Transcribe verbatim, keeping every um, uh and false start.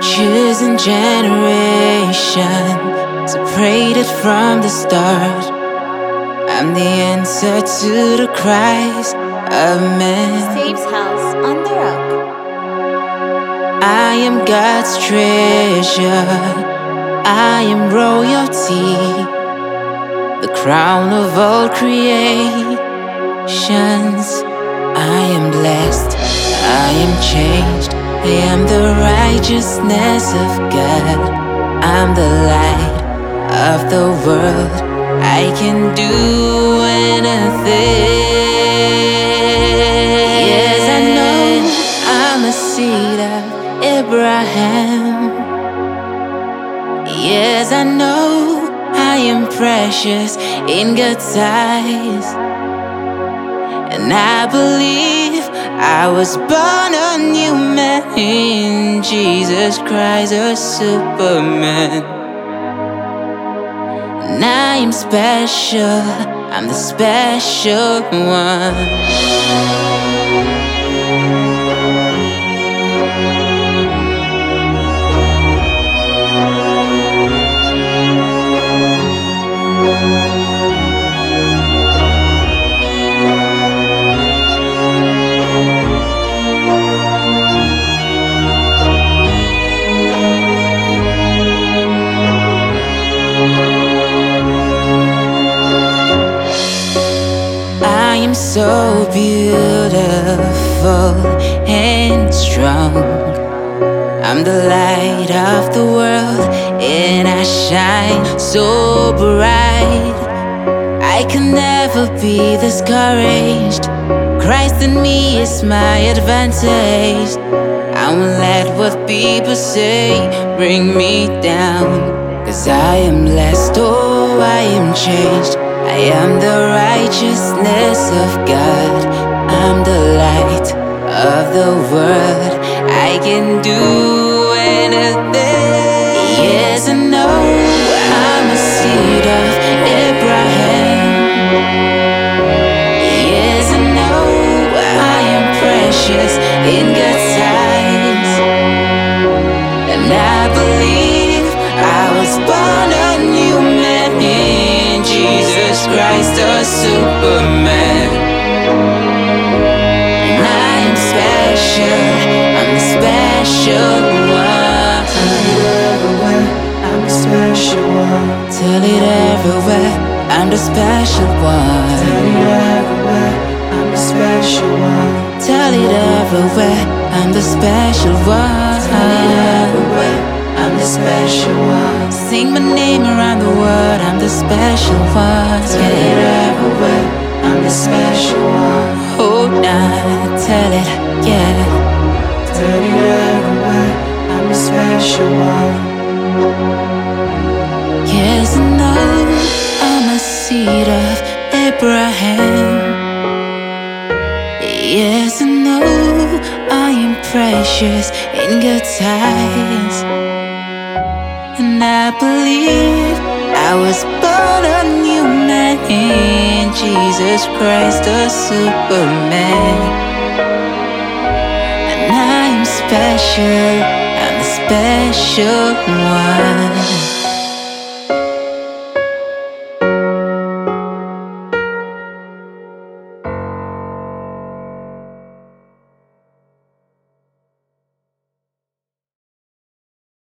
Chosen generation, separated from the start. I'm the answer to the cries of men. Save's house on the rock. I am God's treasure. I am royalty, the crown of all creations. I am blessed, I am changed, I am the righteousness of God. I'm the light of the world, I can do anything. Yes, I know I'm a seed of Abraham. Yes, I know I am precious in God's eyes. And I believe I was born a new man in Jesus Christ, a Superman. And I am special, I'm the special one. I am so beautiful and strong. I'm the light of the world and I shine so bright. I can never be discouraged. Christ in me is my advantage. I won't let what people say bring me down. Cause I am blessed, oh I am changed. I am the righteousness of God. I'm the light of the world. I can do anything. Yes, I know I'm a seed of Abraham. Yes, I know I am precious in God's eyes. And I believe I was born a new man in Jesus Christ, a Superman. And I am special, I'm the special one. Tell it everywhere, I'm the special one. Tell it everywhere, I'm the special one. Tell it everywhere, I'm the special one. Tell it everywhere, I'm the special one. Tell it everywhere, I'm the special one. Sing my name around the world, I'm the special one. Tell it everywhere, I'm the special one. Hold on, tell it, yeah. Tell it everywhere, I'm the special one. Yes, I know I'm a seed of Abraham. Yes, I know I am precious in God's eyes. And I believe I was born a new man in Jesus Christ, a Superman. And I am special, I'm the special one.